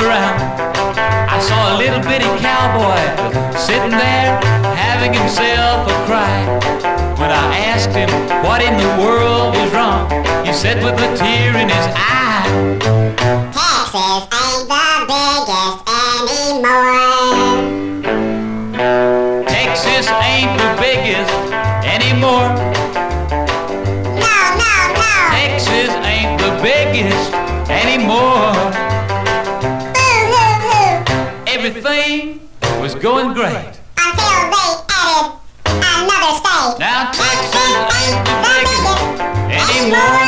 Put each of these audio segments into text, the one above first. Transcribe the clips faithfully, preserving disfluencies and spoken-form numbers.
around, I saw a little bitty cowboy sitting there having himself a cry. When I asked him what in the world was wrong, he said with a tear in his eye, Texas ain't the biggest anymore. Texas ain't the biggest anymore. No, no, no. Texas ain't the biggest anymore. Boo, hoo, hoo. Everything was going great. Until they added another state. Now Texas ain't the biggest anymore.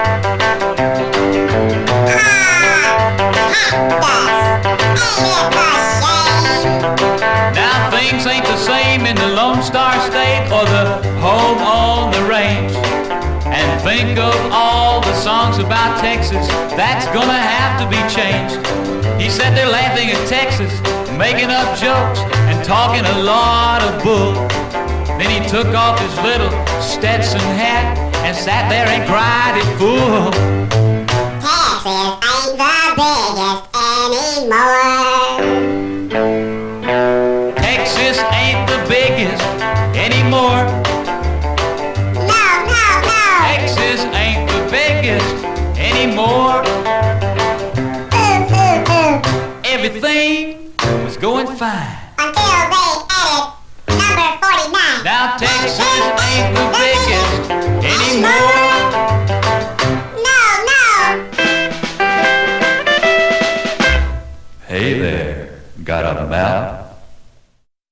Now things ain't the same in the Lone Star State or the home on the range. And think of all the songs about Texas, that's gonna have to be changed. He said they're laughing at Texas, making up jokes and talking a lot of bull. Then he took off his little Stetson hat and sat there and cried it full. Texas ain't the biggest anymore. Texas ain't the biggest anymore. No, no, no. Texas ain't the biggest anymore. Ooh, ooh, ooh. Everything was going fine. Until they added number forty-nine. Now Texas ain't the biggest anymore. No, no. Hey there, got a map?